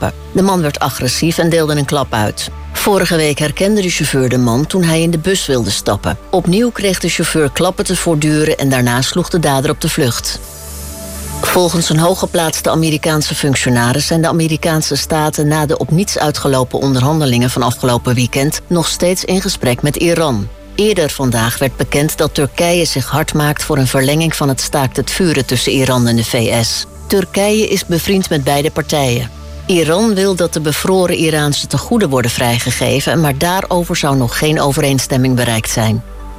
stappen. De man werd agressief en deelde een klap uit. Vorige week herkende de chauffeur de man toen hij in de bus wilde stappen. Opnieuw kreeg de chauffeur klappen te voortduren en daarna sloeg de dader op de vlucht. Volgens een hooggeplaatste Amerikaanse functionaris zijn de Amerikaanse staten na de op niets uitgelopen onderhandelingen van afgelopen weekend nog steeds in gesprek met Iran. Eerder vandaag werd bekend dat Turkije zich hard maakt voor een verlenging van het staakt het vuren tussen Iran en de VS. Turkije is bevriend met beide partijen. Iran wil dat de bevroren Iraanse tegoeden worden vrijgegeven, maar daarover zou nog geen overeenstemming bereikt zijn.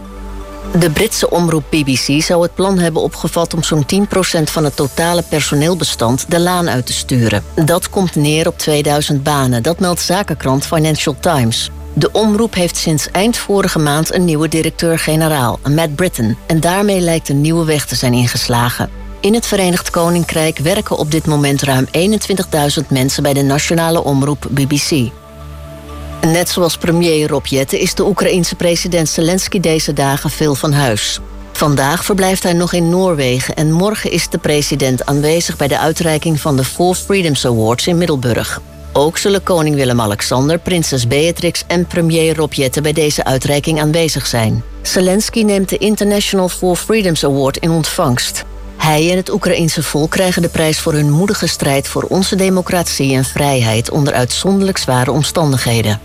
De Britse omroep BBC zou het plan hebben opgevat om zo'n 10% van het totale personeelbestand de laan uit te sturen. Dat komt neer op 2000 banen, dat meldt zakenkrant Financial Times. De omroep heeft sinds eind vorige maand een nieuwe directeur-generaal, Matt Britton, en daarmee lijkt een nieuwe weg te zijn ingeslagen. In het Verenigd Koninkrijk werken op dit moment ruim 21.000 mensen bij de nationale omroep BBC. Net zoals premier Rob Jetten is de Oekraïense president Zelensky deze dagen veel van huis. Vandaag verblijft hij nog in Noorwegen en morgen is de president aanwezig bij de uitreiking van de Four Freedoms Awards in Middelburg. Ook zullen koning Willem-Alexander, prinses Beatrix en premier Rob Jetten bij deze uitreiking aanwezig zijn. Zelensky neemt de International Four Freedoms Award in ontvangst. Hij en het Oekraïense volk krijgen de prijs voor hun moedige strijd voor onze democratie en vrijheid onder uitzonderlijk zware omstandigheden.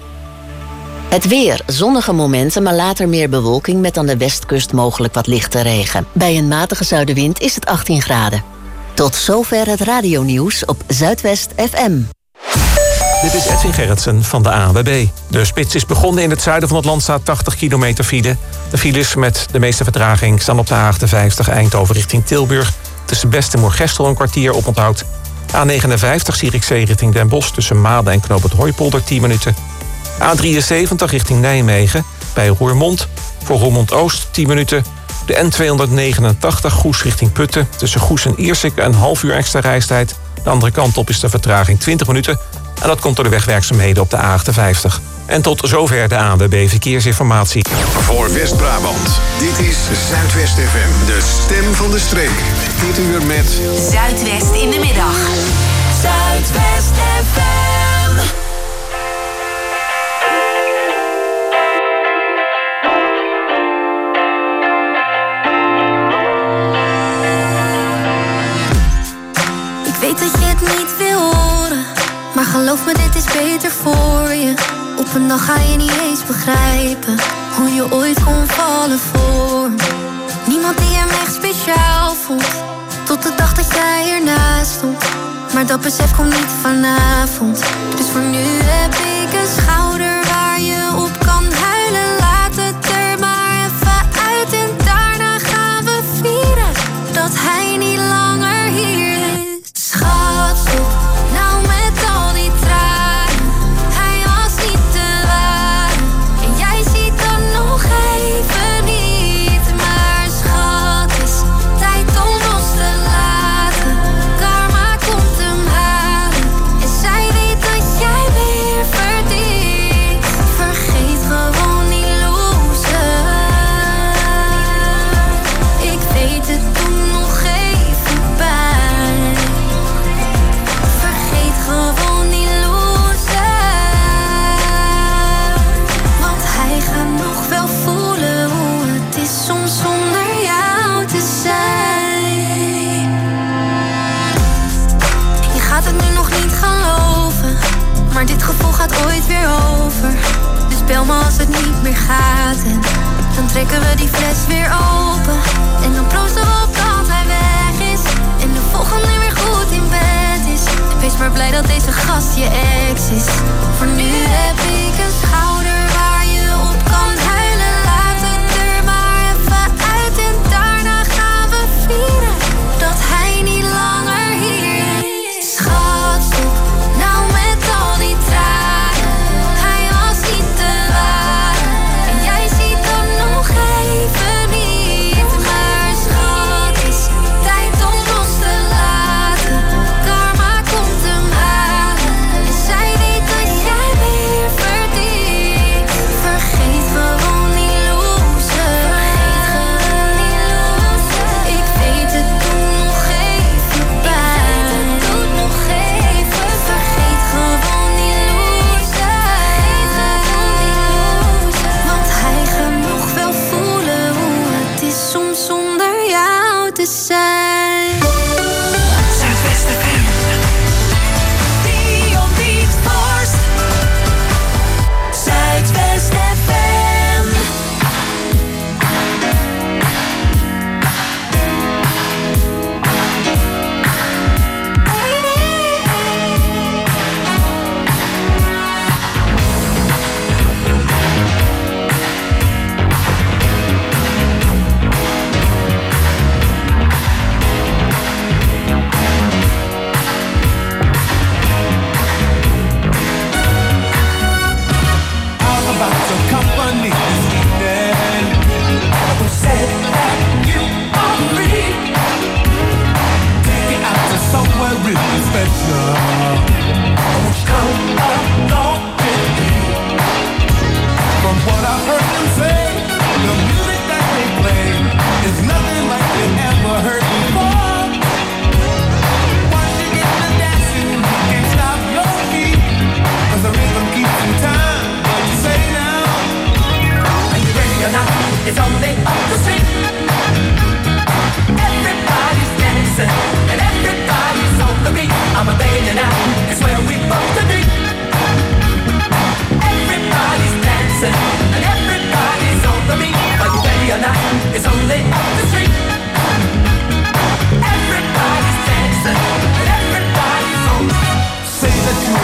Het weer, zonnige momenten, maar later meer bewolking met aan de westkust mogelijk wat lichte regen. Bij een matige zuidenwind is het 18 graden. Tot zover het radionieuws op Zuidwest FM. Dit is Edwin Gerritsen van de ANWB. De spits is begonnen in het zuiden van het land, staat 80 kilometer file. De files met de meeste vertraging staan op de A58 Eindhoven richting Tilburg. Tussen Best en Moergestel een kwartier oponthoud. A59 Zierikzee richting Den Bosch tussen Maden en Knoop het Hooipolder 10 minuten. A73 richting Nijmegen bij Roermond. Voor Roermond-Oost 10 minuten. De N289 Goes richting Putten. Tussen Goes en Iersik een half uur extra reistijd. De andere kant op is de vertraging 20 minuten. En dat komt door de wegwerkzaamheden op de A58. En tot zover de ANWB Verkeersinformatie. Voor West-Brabant, dit is Zuidwest FM. De stem van de streek. Dit uur met Zuidwest in de middag. Zuidwest FM. Ik weet dat je het niet wil horen, maar geloof me, dit is beter voor je. Op een dag ga je niet eens begrijpen hoe je ooit kon vallen voor me. Niemand die hem echt speciaal vond, tot de dag dat jij ernaast stond. Maar dat besef komt niet vanavond. Dus voor nu heb ik een schouder waar je op kan huilen. Laat het er maar even uit en daarna gaan we vieren dat hij niet langer hier is. Schat, stop nou met al die tranen. Hij was niet te waar en jij ziet dan nog even niet. Maar schat, is tijd om los te laten. Karma komt hem halen en zij weet dat jij weer verdient. Vergeet gewoon die loser. Ik weet het, doe nog even pijn. Vergeet gewoon die loser, want hij gaat nog wel voelen hoe het is soms zonder jou te zijn. Je gaat het nu nog niet geloven, maar dit gevoel gaat ooit weer over. Dus bel me als het niet meer gaat en dan trekken we die fles weer open. En dan proosten we op dat hij weg is en de volgende weer goed in bed is. Wees maar blij dat deze gast je ex is. Voor nu heb ik een schouder waar je op kan huilen. Laat het er maar even uit en daarna gaan we vieren dat hij niet langer hier is. Schat, stop nou met al die tranen. Hij was niet te waar en jij ziet dan nog even niet. Maar schat, is tijd om los te laten. Karma komt hem halen en zij weet dat jij weer verdient.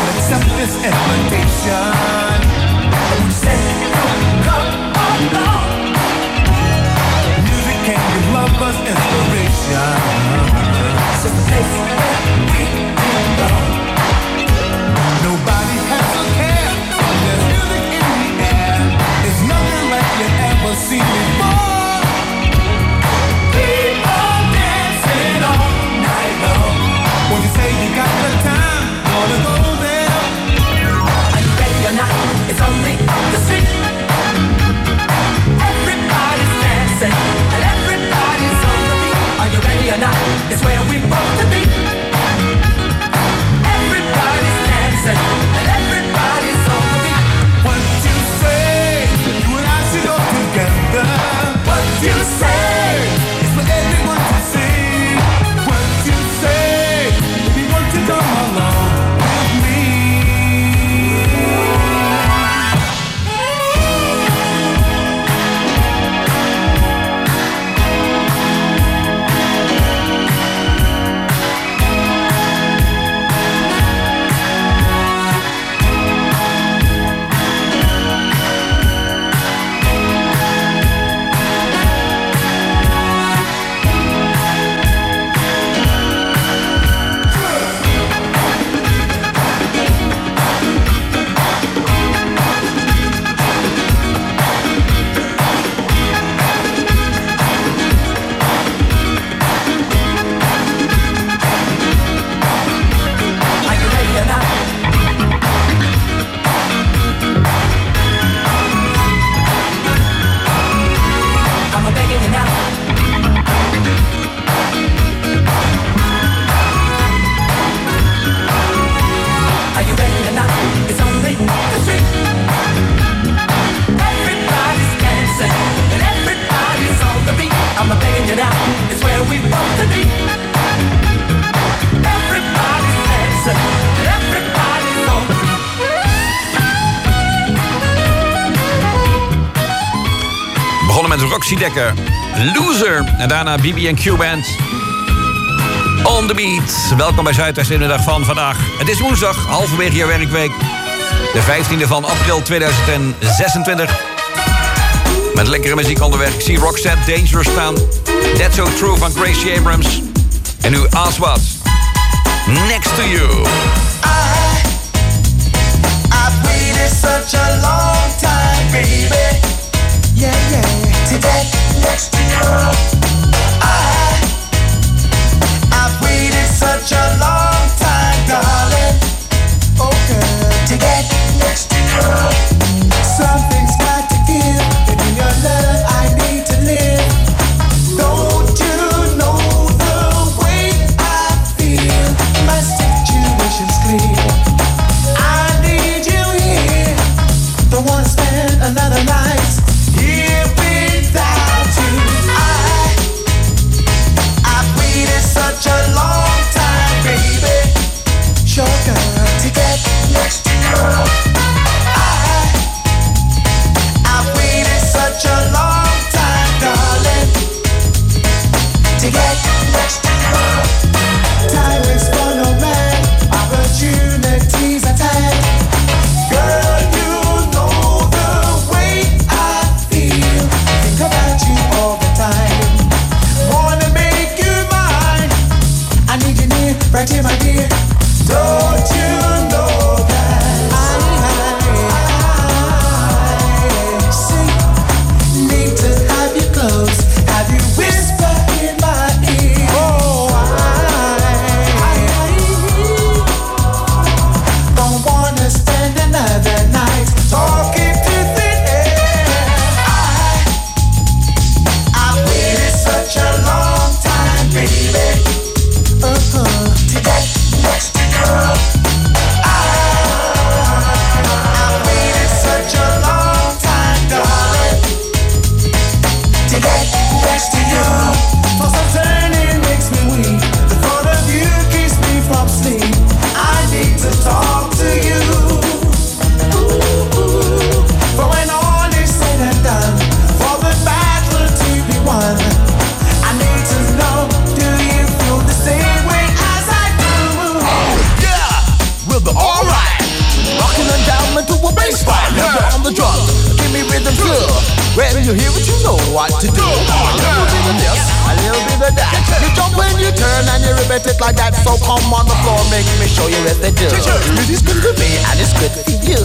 accept this invitation. You say come along. Music can give lovers inspiration. It's a place where we belong. Nobody has a care. There's music in the air. It's nothing like you ever seen before. People dancing all night long. When you say you got the time, wanna go there? Are you ready or not? It's only up the street. Everybody's dancing and everybody's on the beat. Are you ready or not? It's where we want to be. Everybody's dancing and everybody's on the beat. What you say? You and I should go together. What you say? It's for everyone to see. What you say? If you want to come along with me. Roxy Dekker, Loser. En daarna BB&Q Band, On The Beat. Welkom bij Zuidwest in de dag van vandaag. Het is woensdag, halverwege je werkweek. De 15e van april 2026. Met lekkere muziek onderweg. Ik zie Roxette Dangerous staan. That's So True van Gracie Abrams. En nu Aswad, Next To You. I've waited such a long time, baby. Yeah, yeah. To get next to you. I've waited such a long time, darling. Oh, girl. To get next to you. Something's got to give. And in your love, I need to live. Don't you know the way I feel? My situation's clear. the drums. Give me rhythm too. When you hear it, you know what to do. A little bit of this, a little bit of that. You jump when you turn and you repeat it like that. So come on the floor, make me show you what they do. It is good for me and it's good for you.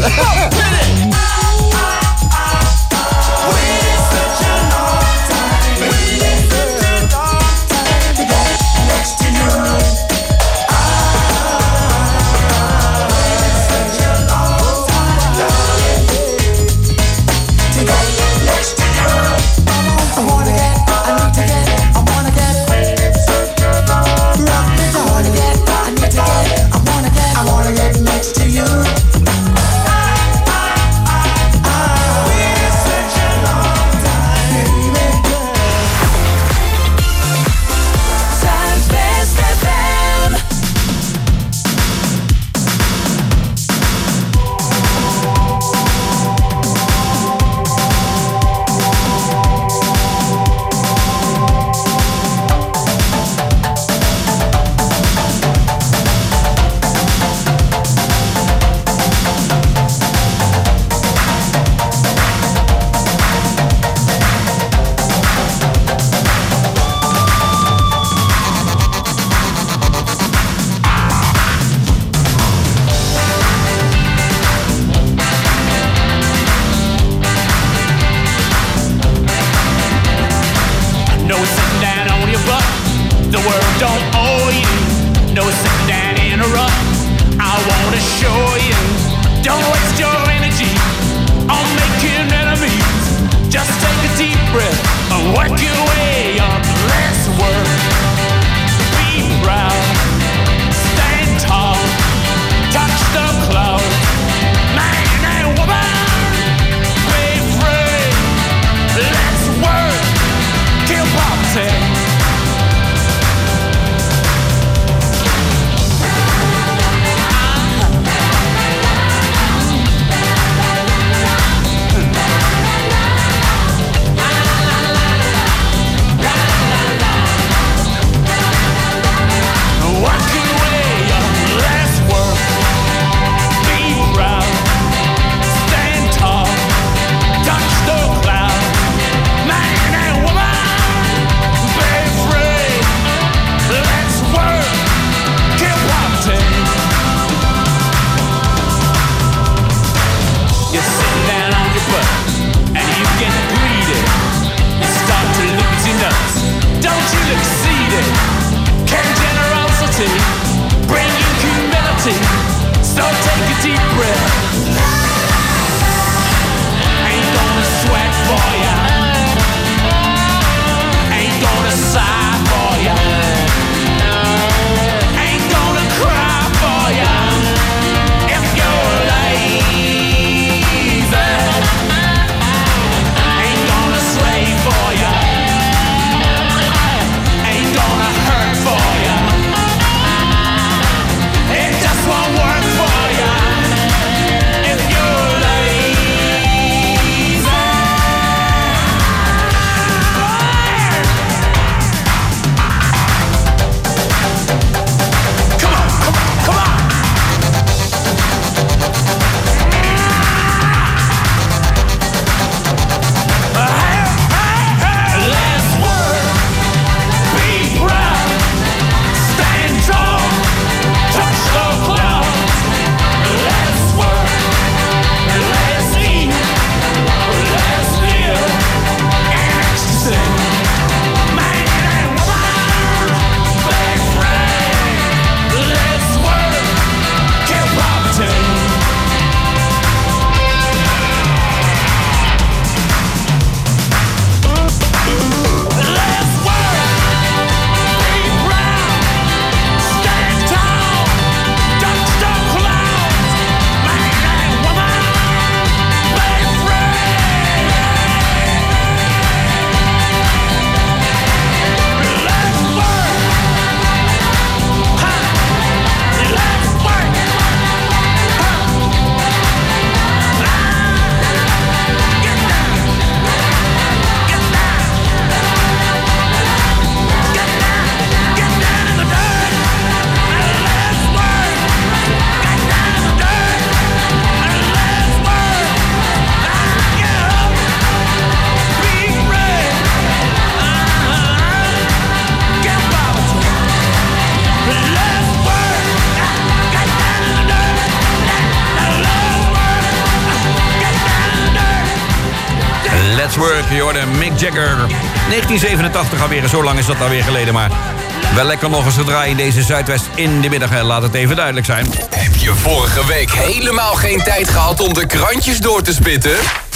Patchwork, je hoorde Mick Jagger. 1987 alweer, zo lang is dat alweer geleden, maar wel lekker nog eens te draaien in deze Zuidwest in de middag. Laat het even duidelijk zijn. Heb je vorige week helemaal geen tijd gehad om de krantjes door te spitten?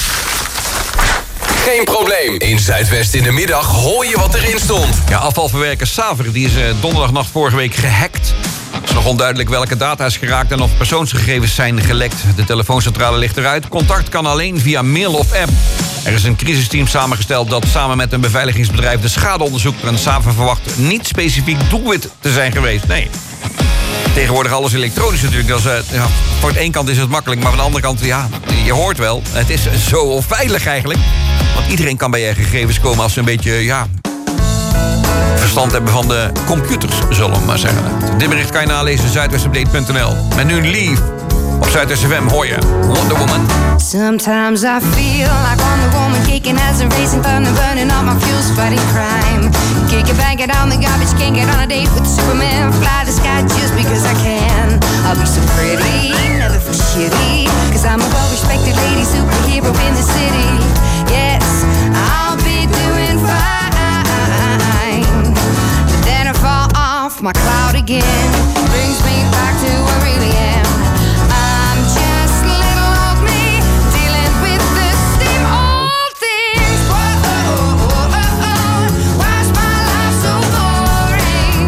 Geen probleem. In Zuidwest in de middag hoor je wat erin stond. Ja, afvalverwerker Saver die is donderdagnacht vorige week gehackt. Het is nog onduidelijk welke data is geraakt en of persoonsgegevens zijn gelekt. De telefooncentrale ligt eruit. Contact kan alleen via mail of app. Er is een crisisteam samengesteld dat samen met een beveiligingsbedrijf de schade onderzoekt. En Saver verwacht niet specifiek doelwit te zijn geweest. Nee. Tegenwoordig alles elektronisch natuurlijk. Dat is, voor de ene kant is het makkelijk, maar van de andere kant, ja, je hoort wel. Het is zo onveilig eigenlijk. Want iedereen kan bij je gegevens komen als ze een beetje, ja, verstand hebben van de computers, zullen we maar zeggen. Dit bericht kan je nalezen, zuidwestupdate.nl. Met nu Lief op Zuidwest FM hoor je Wonder Woman. Sometimes I feel like Wonder Woman kicking as a racing thunder, burning all my fuels, fighting crime. Kick it, bang it on the garbage, can't get on a date with Superman. Fly the sky just because I can. I'll be so pretty, never feel shitty, cause I'm a well-respected lady superhero in the city. Yes, I'll be doing fine. But then I fall off my cloud again. Brings me back to who I really am. I'm just little old me, dealing with the same old things. Whoa, why's my life so boring?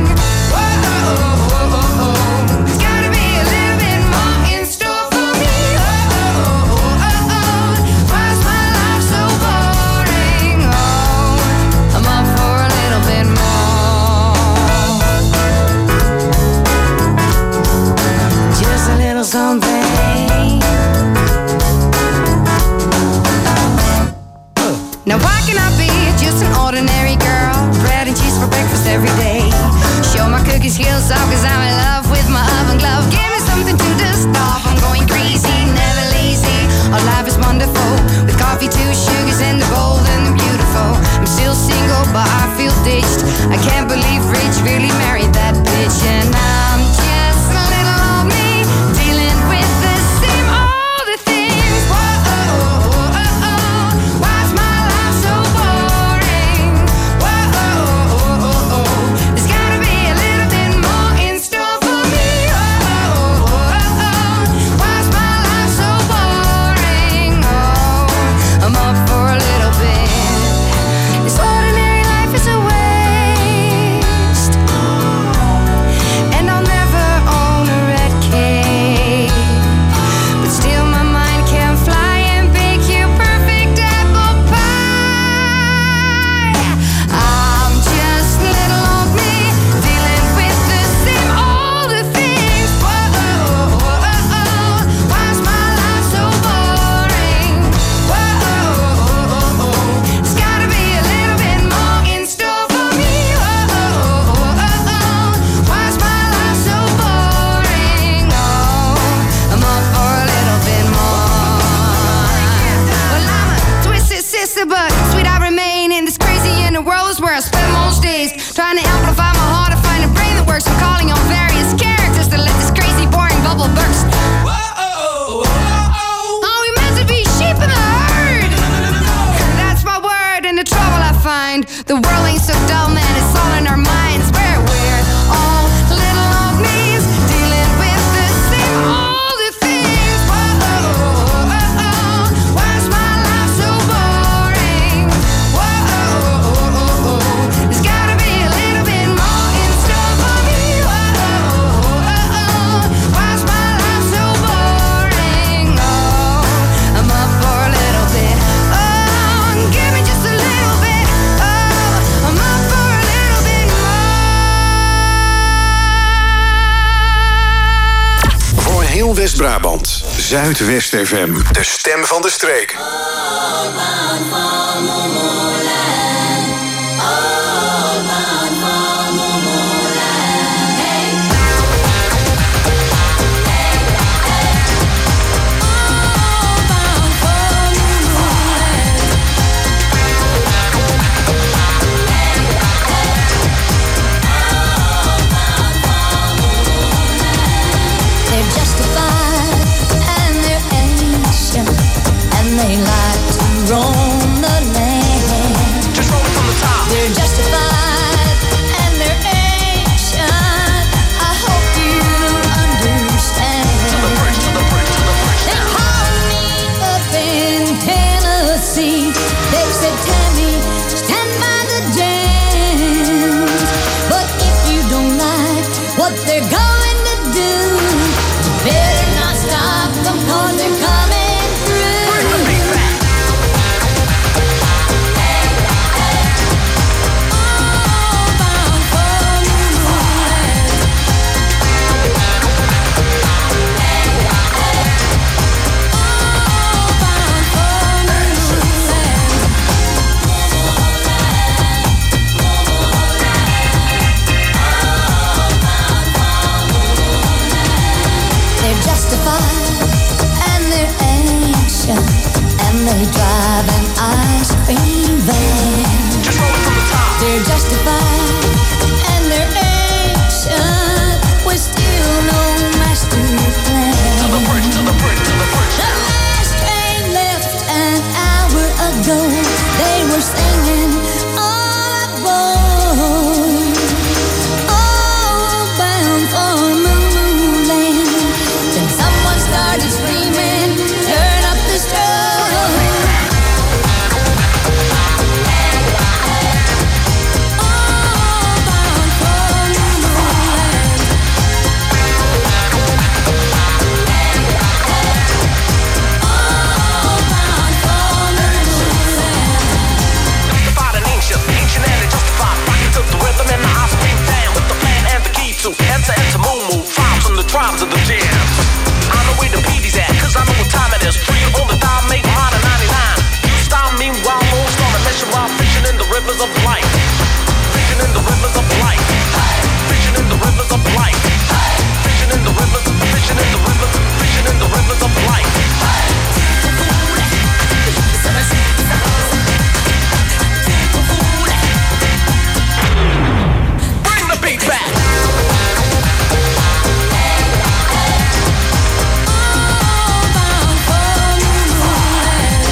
Whoa, there's gotta be a little bit more in store for me. Why's my life so boring? Oh, I'm up for a little bit more. Just a little something. Now why can I be just an ordinary girl? Bread and cheese for breakfast every day. Show my cookie skills off cause I'm in love with my oven glove. Give me something to dust off, I'm going crazy, never lazy. Our life is wonderful, with coffee, 2 sugars and the bold and the beautiful. I'm still single but I feel ditched. I can't believe Rich really married that bitch. And I'm just a little old me, dealing with the same old things. Whoa, why's my life so boring? Whoa, there's gotta be a little bit more in store for me. Why's my life so boring? Oh, I'm up for a little bit. This ordinary life is a waste, and I'll never own a red cape. But still my mind can fly and bake you perfect apple pie. I'm just little old me, dealing with the same old things. Whoa, why's my life so boring? Whoa, there's gotta be a little bit more in store for me. Why's my life so boring? Oh, I'm up for a little bit more. Well, I'm a twisted sister, but sweet I remain in this crazy inner world is where I spend most days. Trying to amplify my heart to find a brain that works. I'm calling on various characters to let this crazy, boring bubble burst. Are we meant to be sheep in the herd? That's my word and the trouble I find. The world ain't so dull, man, it's all in our minds. Where we're all little old me's, dealing with the same old things. Whoa, why's my life so boring? Whoa, there's gotta be a little bit more in store for me. Why's my life so boring? Oh, I'm up for a little bit. Oh, give me just a little bit. Oh, I'm up for a little bit more. Voor heel West-Brabant. Zuidwest FM. De stem van de streek. They're justified and they're ancient, and they like to roam the land. they drive an ice cream van. Just roll it from the top. They're justified and they're ancient. We're still no master plan. To the bridge, to the bridge, to the bridge. The last train left an hour ago. They were singing all aboard, all bound for Moonland. Then someone started screaming, turn up the strobe. All bound for Moonland. All bound for Moonland. Justified and ancient, ancient and they justified. Rocking to the rhythm and the ice cream down with the plan and the key to enter into Moo Vibes from the tribes of the jams. I know where the PD's at, cause I know what time it is. Free on the dime, make mine at 99. You style meanwhile, lost on a mission while fishing in the rivers of life. Fishing in the rivers of life. Fishing in the rivers of life. Fishing in the rivers, fishing in the rivers, fishing in the rivers of life. Bring the beat back. All bound for Moonland.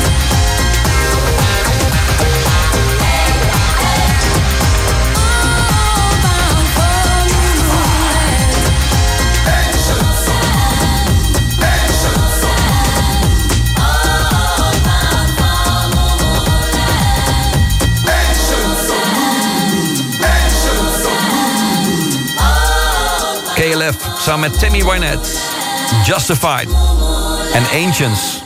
All bound for Moonland. KLF samen met Tammy Wynette, Justified en Ancients.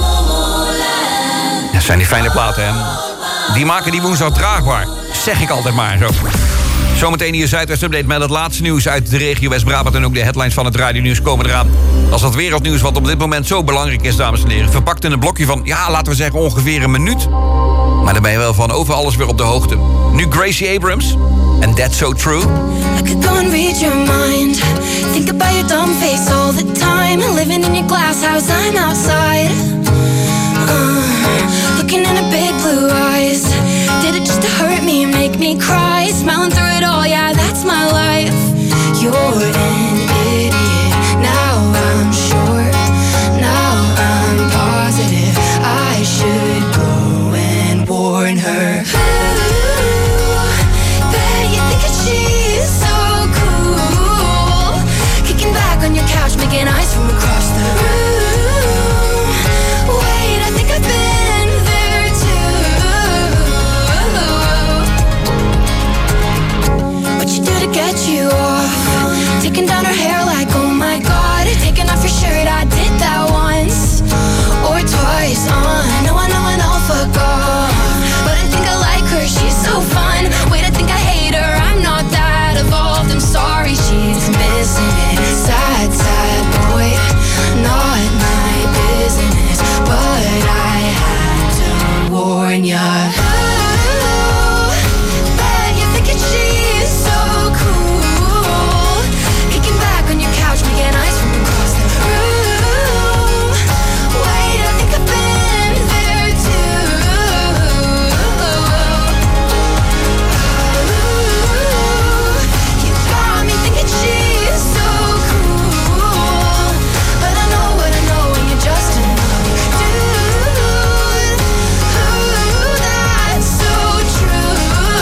Dat zijn die fijne platen, hè? Die maken die woensdag draagbaar. Zeg ik altijd maar zo. Zometeen hier Zuidwest Update met het laatste nieuws uit de regio West-Brabant. En ook de headlines van het radionieuws komen eraan. Dat is het wereldnieuws wat op dit moment zo belangrijk is, dames en heren. Verpakt in een blokje van, ja, laten we zeggen ongeveer een minuut. Maar daar ben je wel van over alles weer op de hoogte. Nu Gracie Abrams en That's So True. I could go and read your mind. Think about your dumb face all the time. Living in your glass house, I'm outside. Looking in her big blue eyes. Did it just to hurt me and make me cry? Smiling through it all, yeah, that's my life. You're an idiot. Now I'm sure. Now I'm positive. I should go and warn her. On your couch, making eyes from across the room. Wait, I think I've been there too. What you do to get you off? Taking down her hair like, oh my god. Taking off your shirt, I did that once or twice. I know and I'll fuck off. But I think I like her, she's so fun. Wait, I think I hate her, I'm not that evolved. I'm sorry, she's missing it. Sad, sad boy, not my business. But I had to warn ya. Ooh, bet you're thinking she's so cool. Kicking back on your couch, making eyes from across the room. Wait, I think I've been there too. You got me thinking she's so cool. But I know what I know when you're just another dude. Ooh, that's so true.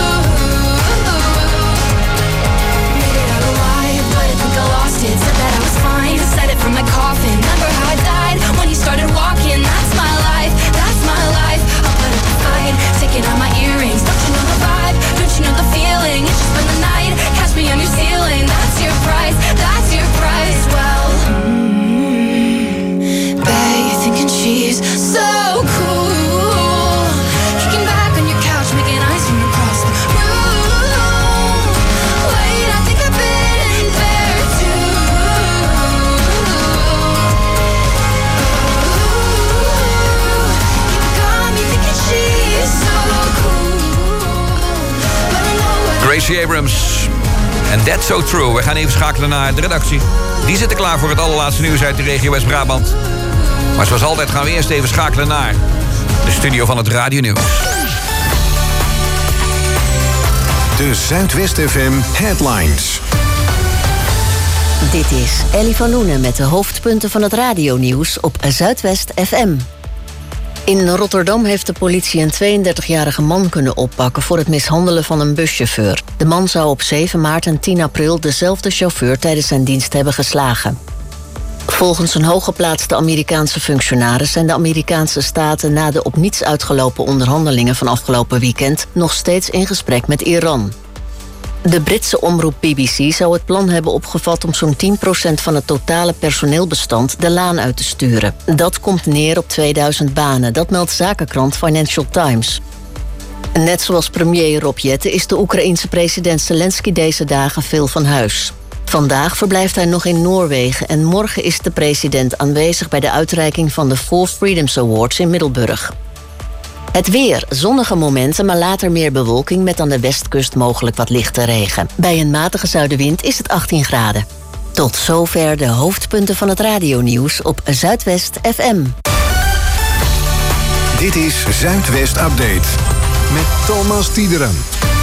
Made it out alive, but I think I lost it. Said that I was fine, said it from my coffin. Remember how I died when you started walking? That's my life, that's my life. I'll put up a fight, taking out my earrings. Don't you know the vibe? Don't you know the feeling? You should spend the night, catch me on your ceiling. That's your price, that's your price. Well, bet you're thinking she's so cool. Kicking back on your couch, making eyes from across the room. Wait, I think I've been there too. You got me thinking she's so cool. But I know what Gracie Abrams en That's So True. We gaan even schakelen naar de redactie. Die zitten klaar voor het allerlaatste nieuws uit de regio West-Brabant. Maar zoals altijd gaan we eerst even schakelen naar De studio van het Radio Nieuws. De Zuidwest FM Headlines. Dit is Ellie van Loenen met de hoofdpunten van het radionieuws op Zuidwest FM. In Rotterdam heeft de politie een 32-jarige man kunnen oppakken voor het mishandelen van een buschauffeur. De man zou op 7 maart en 10 april dezelfde chauffeur tijdens zijn dienst hebben geslagen. Volgens een hooggeplaatste Amerikaanse functionaris zijn de Amerikaanse staten na de op niets uitgelopen onderhandelingen van afgelopen weekend nog steeds in gesprek met Iran. De Britse omroep BBC zou het plan hebben opgevat om zo'n 10% van het totale personeelbestand de laan uit te sturen. Dat komt neer op 2000 banen, dat meldt zakenkrant Financial Times. Net zoals premier Rob Jetten is de Oekraïense president Zelensky deze dagen veel van huis. Vandaag verblijft hij nog in Noorwegen en morgen is de president aanwezig bij de uitreiking van de Four Freedoms Awards in Middelburg. Het weer, zonnige momenten, maar later meer bewolking met aan de westkust mogelijk wat lichte regen. Bij een matige zuidenwind is het 18 graden. Tot zover de hoofdpunten van het radionieuws op Zuidwest FM. Dit is Zuidwest Update met Thomas Tiederen.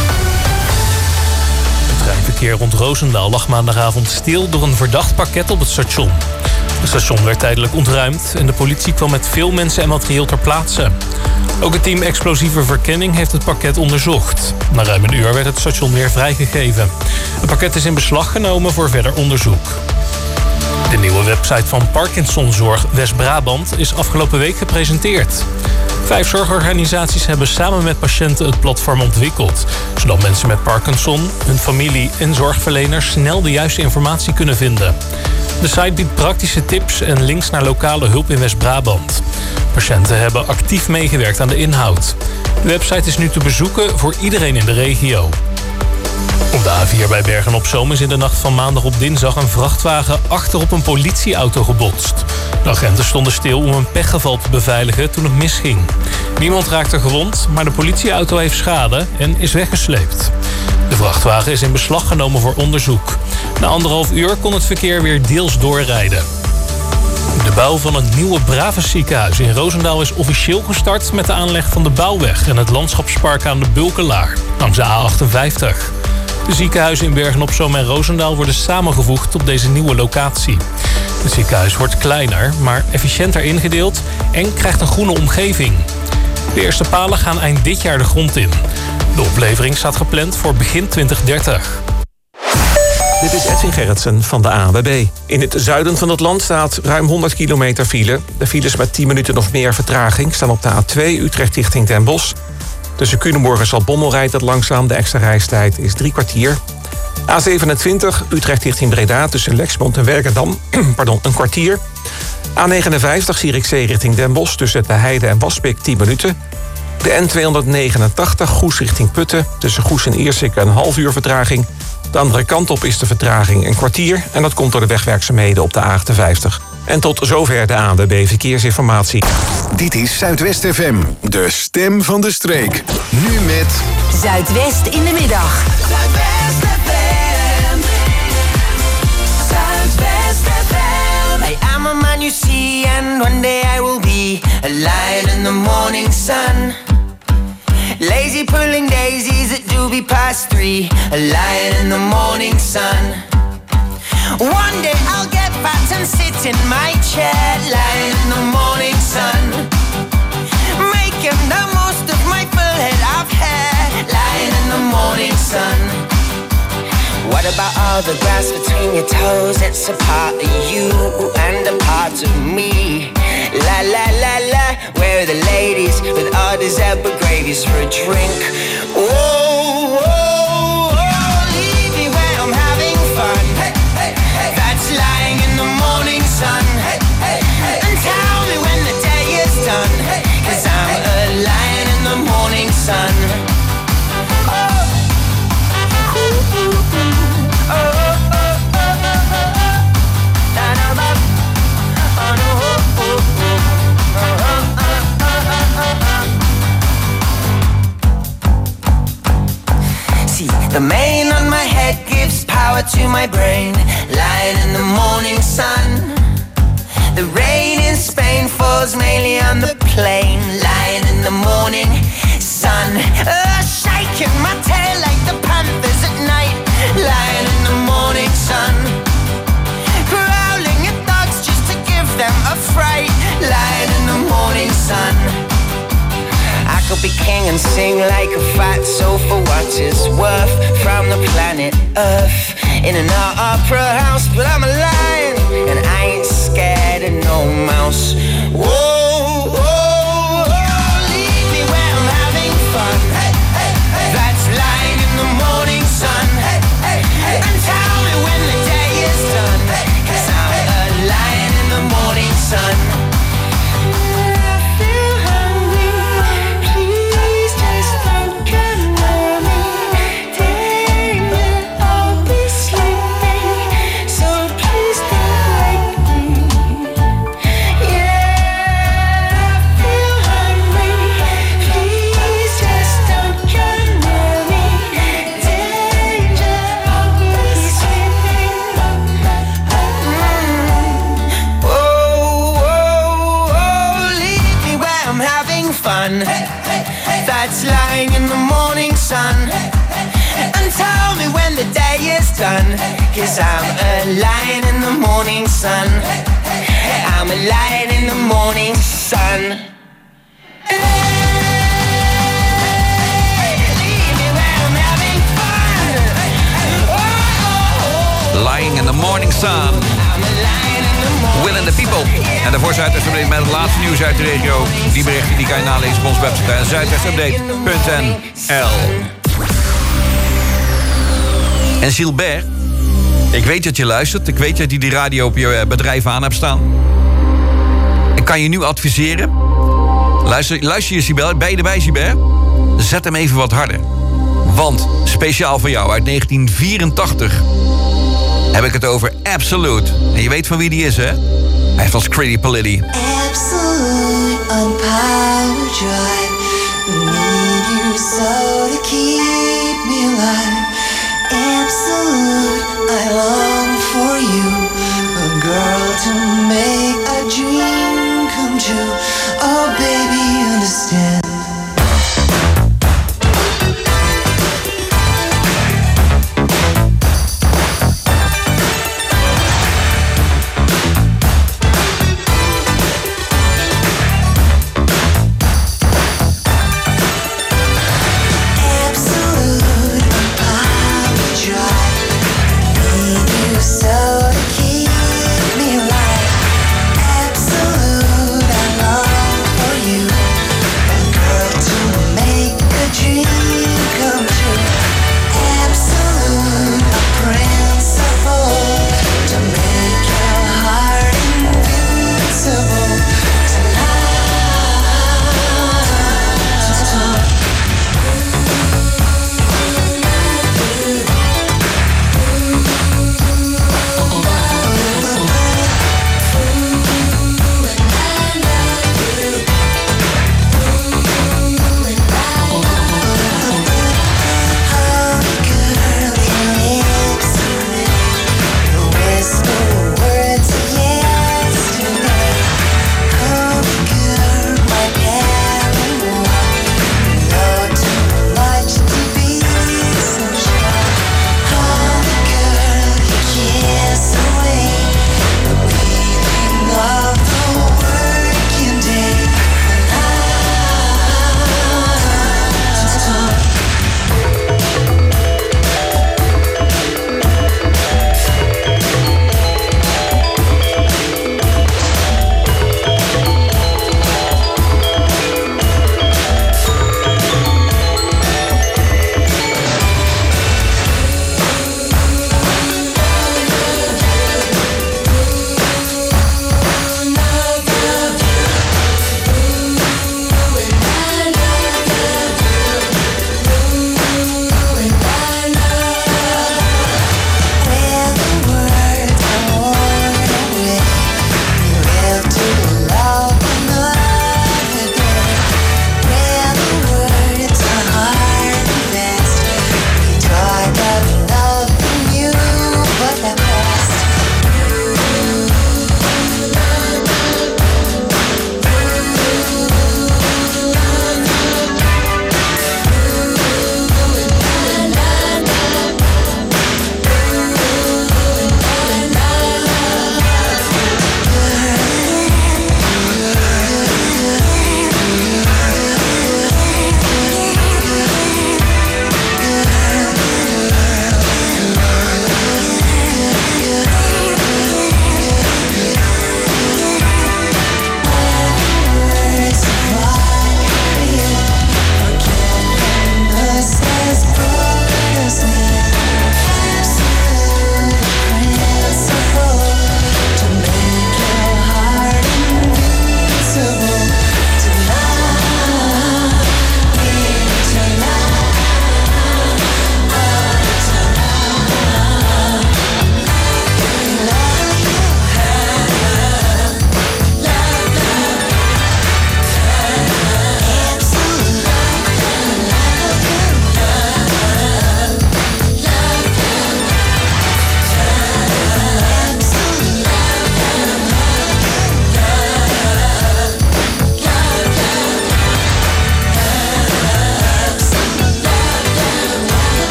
Het treinverkeer rond Roosendaal lag maandagavond stil door een verdacht pakket op het station. Het station werd tijdelijk ontruimd en de politie kwam met veel mensen en materieel ter plaatse. Ook het team explosieve verkenning heeft het pakket onderzocht. Na ruim een uur werd het station weer vrijgegeven. Het pakket is in beslag genomen voor verder onderzoek. De nieuwe website van Parkinsonzorg West-Brabant is afgelopen week gepresenteerd. 5 zorgorganisaties hebben samen met patiënten het platform ontwikkeld, zodat mensen met Parkinson, hun familie en zorgverleners snel de juiste informatie kunnen vinden. De site biedt praktische tips en links naar lokale hulp in West-Brabant. Patiënten hebben actief meegewerkt aan de inhoud. De website is nu te bezoeken voor iedereen in de regio. Op de A4 bij Bergen-op-Zoom is in de nacht van maandag op dinsdag een vrachtwagen achterop een politieauto gebotst. De agenten stonden stil om een pechgeval te beveiligen toen het misging. Niemand raakte gewond, maar de politieauto heeft schade en is weggesleept. De vrachtwagen is in beslag genomen voor onderzoek. Na 1,5 uur kon het verkeer weer deels doorrijden. De bouw van het nieuwe Bravus ziekenhuis in Roosendaal is officieel gestart met de aanleg van de bouwweg en het landschapspark aan de Bulkelaar, langs de A58. De ziekenhuizen in Bergen-op-Zoom en Roosendaal worden samengevoegd op deze nieuwe locatie. Het ziekenhuis wordt kleiner, maar efficiënter ingedeeld en krijgt een groene omgeving. De eerste palen gaan eind dit jaar de grond in. De oplevering staat gepland voor begin 2030. Dit is Edwin Gerritsen van de ANWB. In het zuiden van het land staat ruim 100 kilometer file. De files met 10 minuten nog meer vertraging staan op de A2 Utrecht richting Den Bosch. Tussen Culemborg en Zaltbommel rijdt het langzaam. De extra reistijd is 3 kwartier. A27 Utrecht richting Breda tussen Lexmond en Werkendam een kwartier. A59 Zierikzee richting Den Bosch tussen De Heide en Waspik 10 minuten. De N289 Goes richting Putten tussen Goes en Iersik een half uur vertraging. De andere kant op is de vertraging een kwartier en dat komt door de wegwerkzaamheden op de A58. En tot zover de ANWB Verkeersinformatie. Dit is Zuidwest FM, de stem van de streek. Nu met Zuidwest in de middag. Zuidwest FM. Zuidwest FM. I am a man you see, and one day I will be a lion in the morning sun. Lazy pulling daisies at doobie past 3, a lion in the morning sun. One day I'll get fat and sit in my chair, lying in the morning sun, making the most of my full head of hair, lying in the morning sun. What about all the grass between your toes? It's a part of you and a part of me. La la la la, where are the ladies with all these Zebra gravies for a drink? Whoa, whoa, whoa, leave me where I'm having fun. Hey, hey, hey. That's lying in the morning sun. Hey, hey, hey. And tell me when the day is done. Hey, 'cause I'm a lion in the morning sun. The mane on my head gives power to my brain, lying in the morning sun. The rain in Spain falls mainly on the plain, lying wanna be king and sing like a fat soul for what it's worth. From the planet Earth, in an opera house, but I'm a lion and I ain't scared of no mouse. Whoa, whoa, whoa, leave me where I'm having fun. Hey, hey, hey. That's lying in the morning sun. Hey, hey, hey. And tell me when the day is done. Hey, hey, 'cause I'm a lion in the morning sun. That's lying in the morning sun. And tell me when the day is done. 'Cause I'm a lion in the morning sun. I'm a lion in the morning sun. Lying in the morning sun. Will and the People. En daarvoor Zuidwest met het laatste nieuws uit de regio. Die berichten die kan je nalezen op onze website zuidwestupdate.nl. En Gilbert, ik weet dat je luistert. Ik weet dat je die radio op je bedrijf aan hebt staan. Ik kan je nu adviseren. Luister je, Gilbert. Ben je erbij, Gilbert? Zet hem even wat harder. Want, speciaal voor jou, uit 1984... heb ik het over Absolute. En je weet van wie die is, hè? Hij heeft als Credit Polity. Absolute on power drive. Need you so to keep me alive. Absolute, I long for you. A girl to make a dream come true. Oh baby, understand. Absolute, I long for you.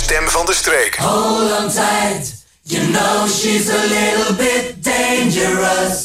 stem van de streek. Hold on tight, you know she's a little bit dangerous.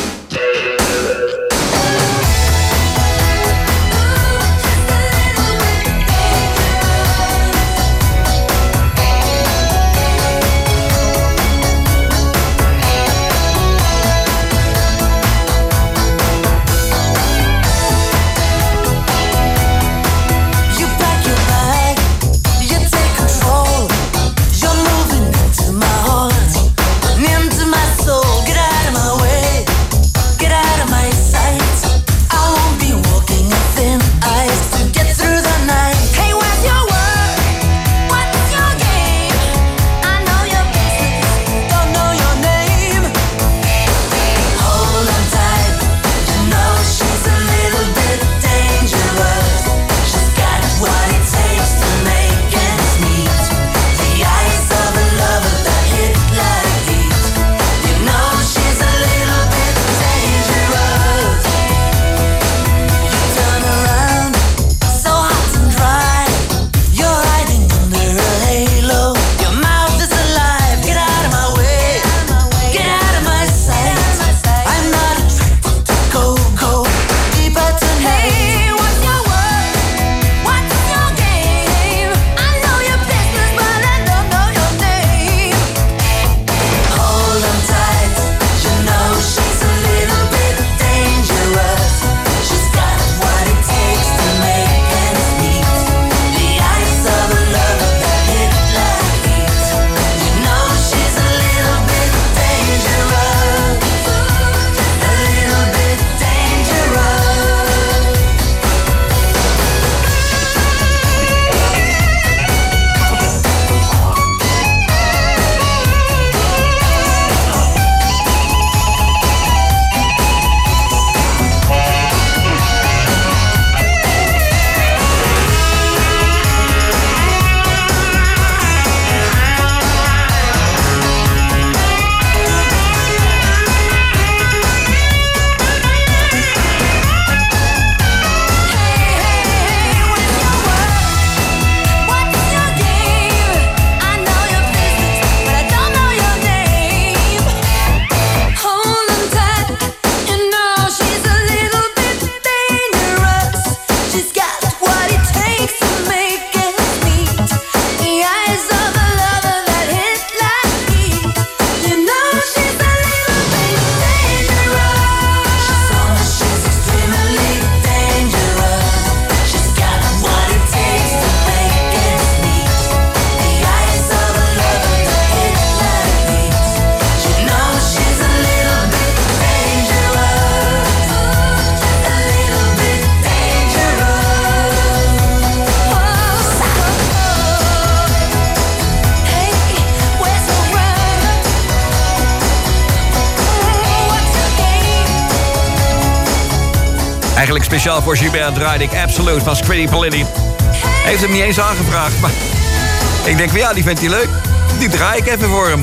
Eigenlijk speciaal voor Gilbert draaide ik Absolute van Squiddy Politti. Heeft hem niet eens aangevraagd, maar ik denk van ja, die vindt hij leuk. Die draai ik even voor hem.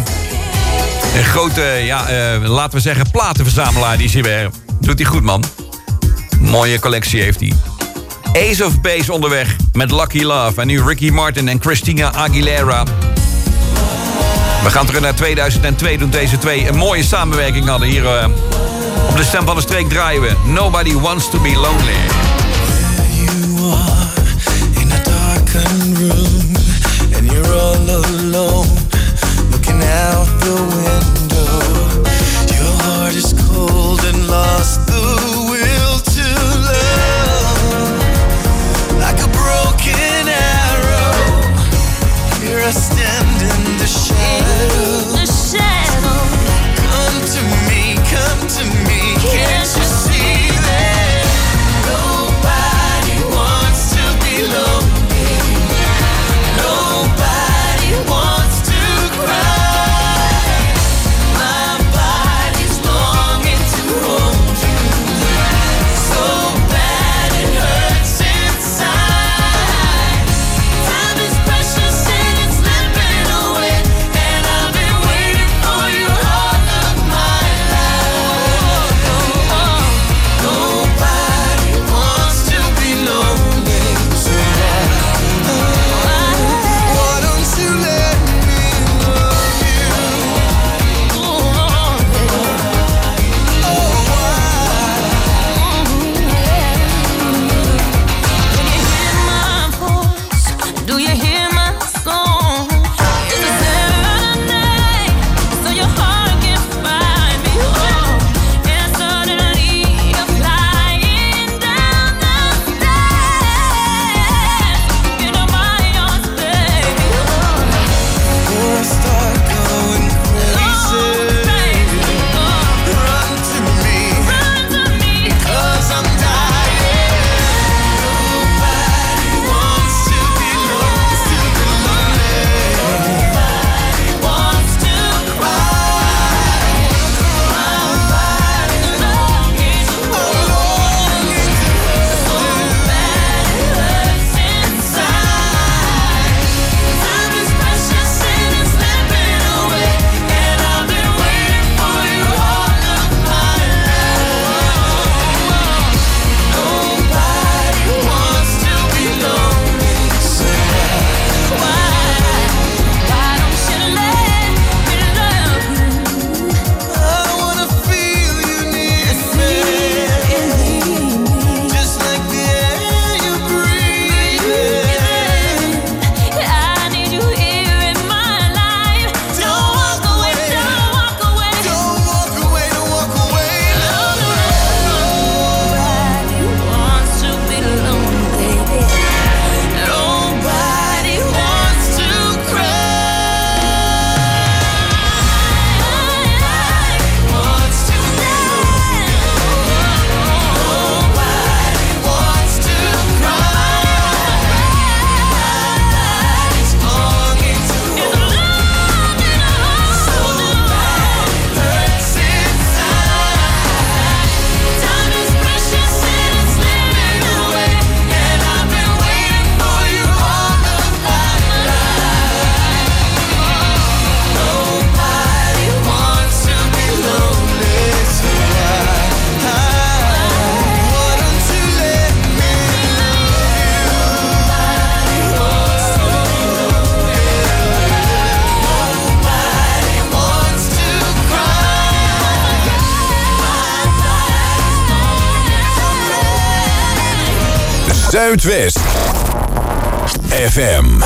Een grote, laten we zeggen, platenverzamelaar die Gilbert. Doet hij goed, man. Mooie collectie heeft hij. Ace of Base onderweg met Lucky Love. En nu Ricky Martin en Christina Aguilera. We gaan terug naar 2002 toen deze twee een mooie samenwerking hadden. Hier op de stem van de streek draaien we Nobody Wants to Be Lonely. You are in a darkened room and you're all alone, looking out the window. Your heart is cold and lost the will to love. Like a broken arrow, here I stand in the shadow. Come to me, can't you see that nobody wants to be lonely? Nobody wants to cry. My body's longing to hold you, so bad it hurts inside. Time is precious and it's slipping away, and I've been waiting for Zuidwest FM.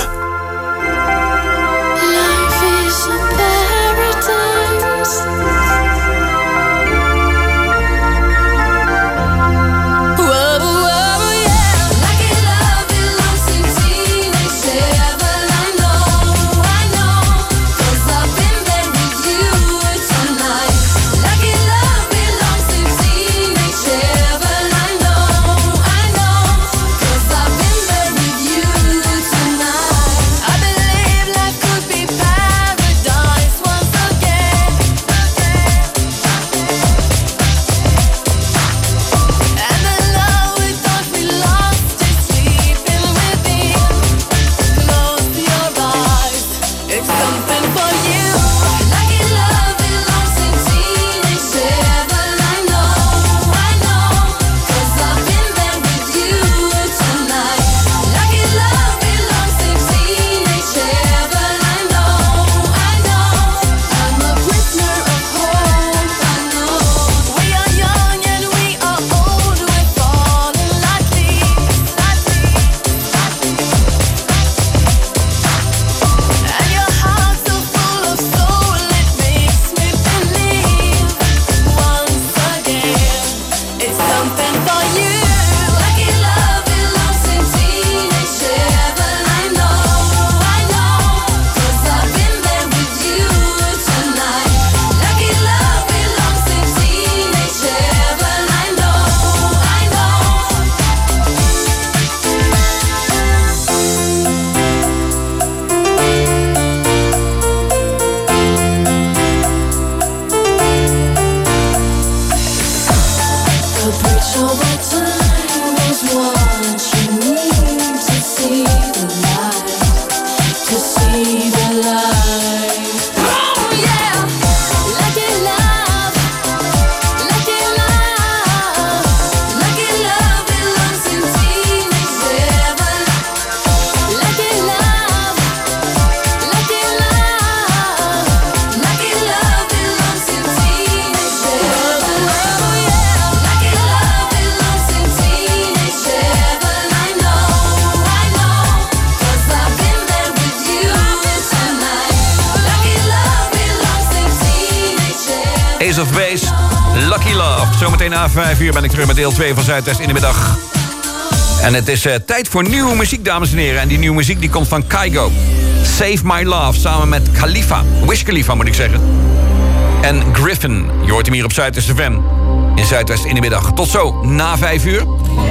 Life is a paradise. Whoa, whoa, yeah. Lucky love belongs in teenage heaven. I know, 'cause I've been there with you tonight. Lucky love belongs in teenage heaven. I know, 'cause I've been there with you tonight. I believe life could be paradise once again. And the love we thought we lost is sleeping within. Close your eyes, it's something for you. Lucky love belongs in teenage heaven. I know, 'cause I've been there with you tonight. Lucky love belongs in teenage heaven. I know, I'm a prisoner of hope. I know we are young and we are old. We're falling like leaves. And your heart so full of soul, it makes me believe once again it's something for you. Lucky love belongs in teenage heaven. I know, 'cause I've been there with you tonight. Lucky love belongs in teenage heaven. I know. A bridge over time is what you need to see the light, to see the light. Oh yeah, lucky love, lucky love, lucky love belongs in teenage heaven. Lucky love, lucky love, lucky love belongs in teenage heaven. Oh yeah, lucky love belongs in teenage heaven. I know, 'cause I've been there with you tonight. Lucky love belongs in teenage heaven. Ace of Base, Lucky Love. Zometeen na 5 uur ben ik terug met deel 2 van Zuidwest in de middag. En het is tijd voor nieuwe muziek, dames en heren. En die nieuwe muziek die komt van Kygo. Save My Love, samen met Khalifa. Wiz Khalifa moet ik zeggen. En Griffin. Je hoort hem hier op Zuidwest FM. In Zuidwest in de middag. Tot zo, na 5 uur.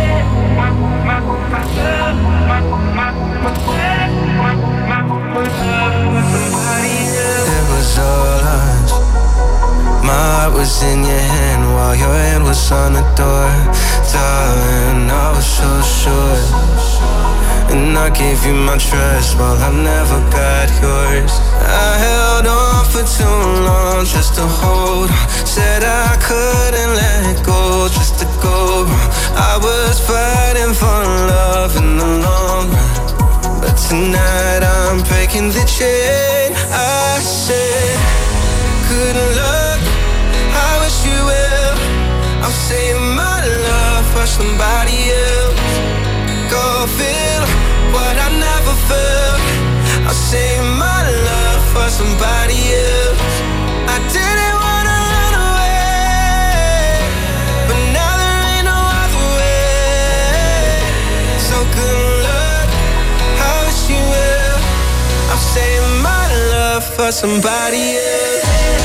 It was all us. My heart was in your hand while your hand was on the door. Darling, I was so sure. And I gave you my trust while I never got yours. I held on for too long just to hold on. Said I couldn't let go just to go. I was fighting for love in the long run. But tonight I'm breaking the chain. I said, good luck, I wish you well. I'm saving my love for somebody else. Go feel what I never felt. I'll save my love for somebody else. I didn't wanna run away, but now there ain't no other way. So good luck, I wish you well. I'm saving my love for somebody else.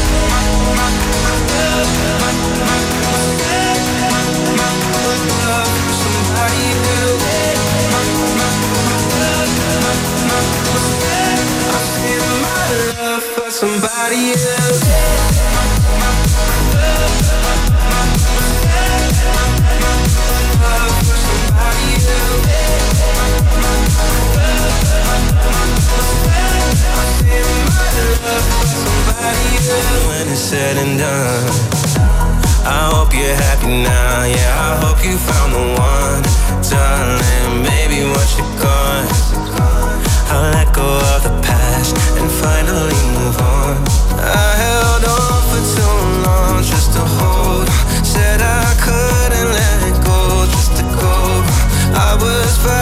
Somebody else. When it's said and done, I hope you're happy now. Yeah, I hope you found the one, darling. Maybe once you're gone, I'll let go of the past and finally move on. I held on for too long just to hold on. Said I couldn't let go just to go. I was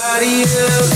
somebody else.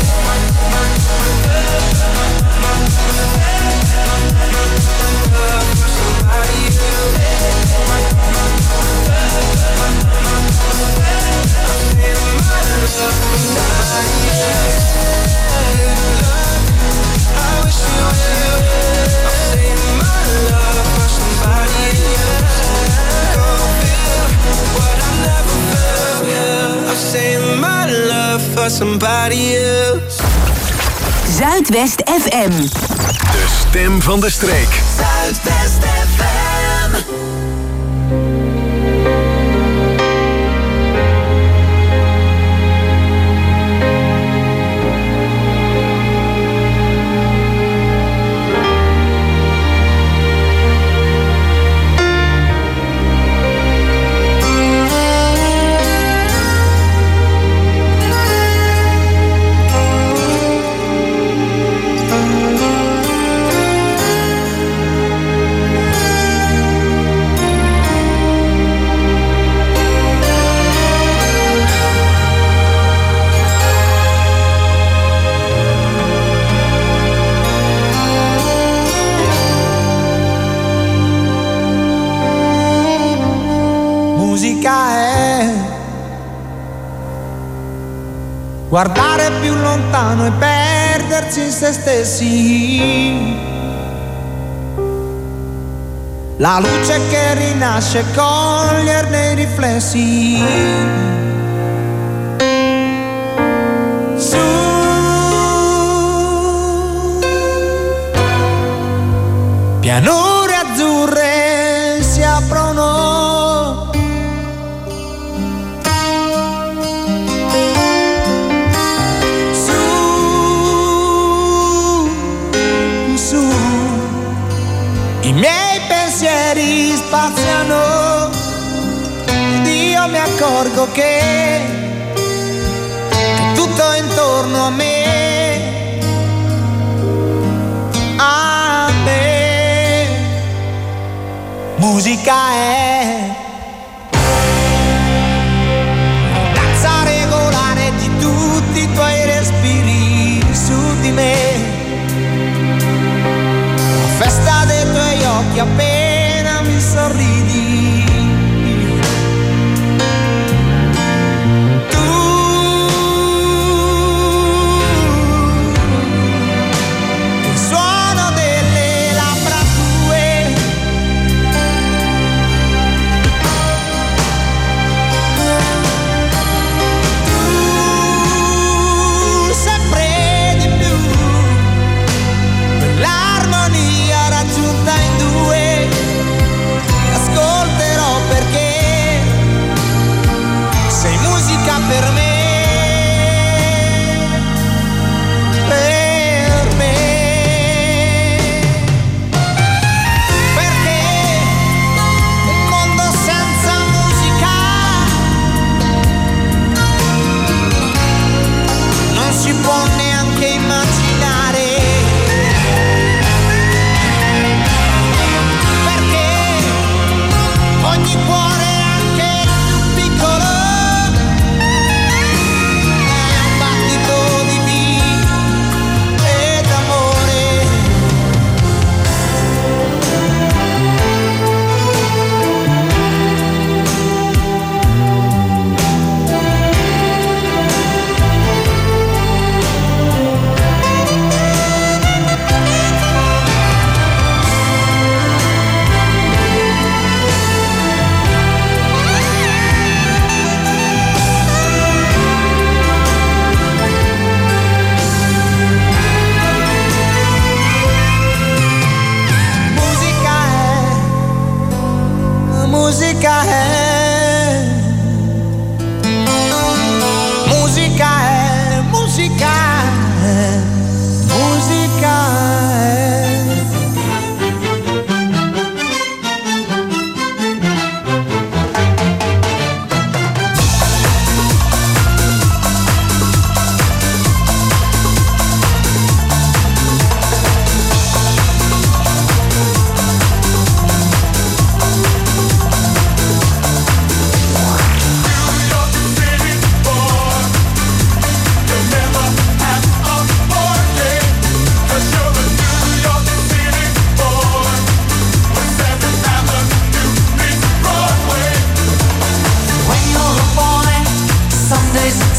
Somebody else. Zuidwest FM. De stem van de streek. Zuidwest FM. Guardare più lontano e perdersi in se stessi. La luce che rinasce, coglierne i riflessi. Su, pianure azzurre si aprono. I miei pensieri spaziano ed io mi accorgo che tutto intorno a me, musica è danza regolare di tutti i tuoi respiri su di me. Festa dei tuoi occhi appena mi sorridi. Tu il suono delle labbra tue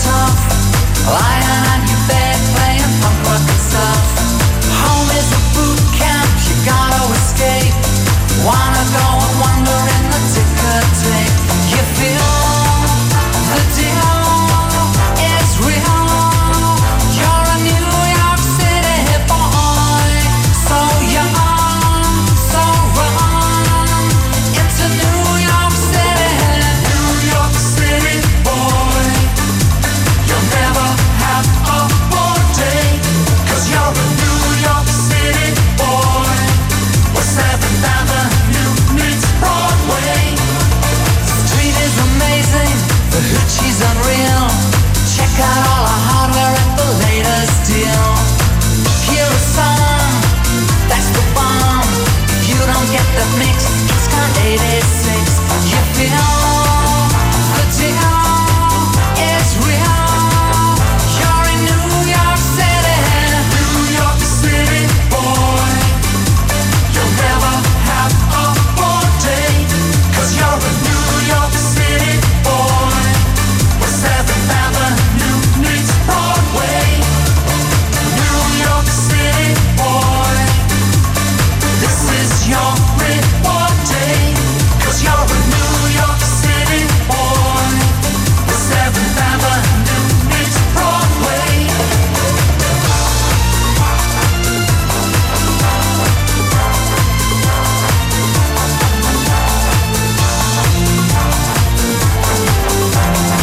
tough, lying on your bed playing punk rock and stuff. Home is a boot camp, you gotta escape. Wanna go and wander in the ticker tape. You feel the deal is real. You're a New York City boy, so young, so wrong. Into New York City, New York City boy. You'll never have a poor day, 'cause you're a New York City boy. Where 7th Avenue meets Broadway. The street is amazing, the hoochie's unreal. Check out all the hardware at the latest deal. Hear a song, that's the bomb. If you don't get the mix, it's got 86. You feel